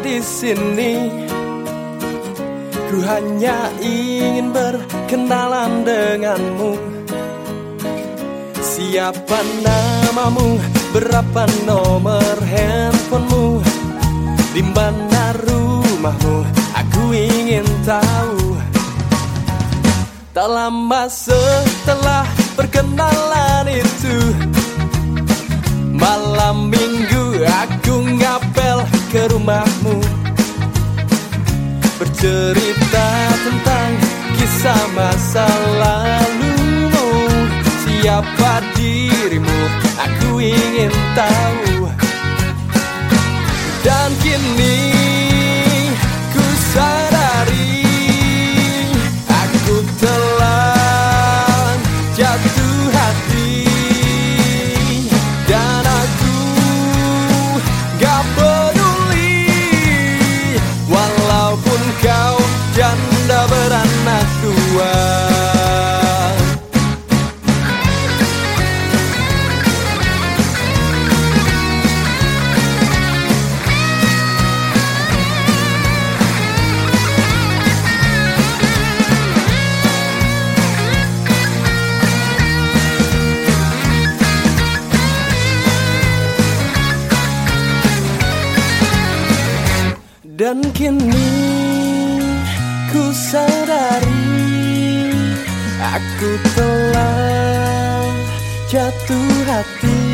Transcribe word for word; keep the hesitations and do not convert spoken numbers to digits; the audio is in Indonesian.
di sini. Ku hanya ingin berkenalan denganmu. Siapa namamu? Berapa nomor handphonemu? Di mana rumahmu? Aku ingin tahu. Tak lama setelah perkenalan itu, malam minggu aku ngapel ke rumahmu, bercerita tentang kisah masa lalumu. Siapa dirimu? Aku ingin tahu. Dan kini ku sadari aku telah jatuh hati. Dan aku gak peduli walaupun kau janda beranak dua. Dan kini ku sadari aku telah jatuh hati.